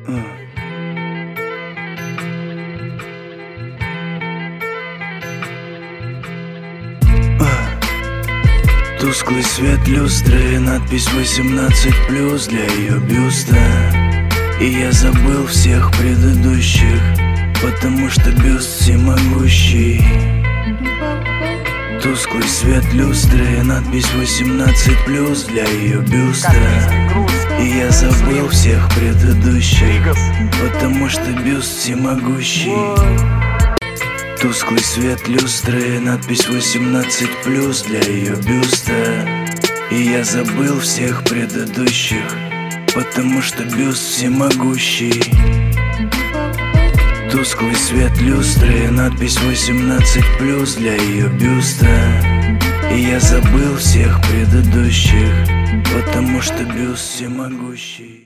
Тусклый свет люстры и надпись 18+ для ее бюста. И я забыл всех предыдущих, потому что бюст всемогущий. Тусклый свет люстры и надпись 18+ для ее бюста. И я забыл всех предыдущих, потому что бюст всемогущий. Тусклый свет люстры и надпись 18+ для ее бюста. И я забыл всех предыдущих, потому что бюст всемогущий. Тусклый свет люстры и надпись 18+ для ее бюста. И я забыл всех предыдущих, потому что бюст всемогущий.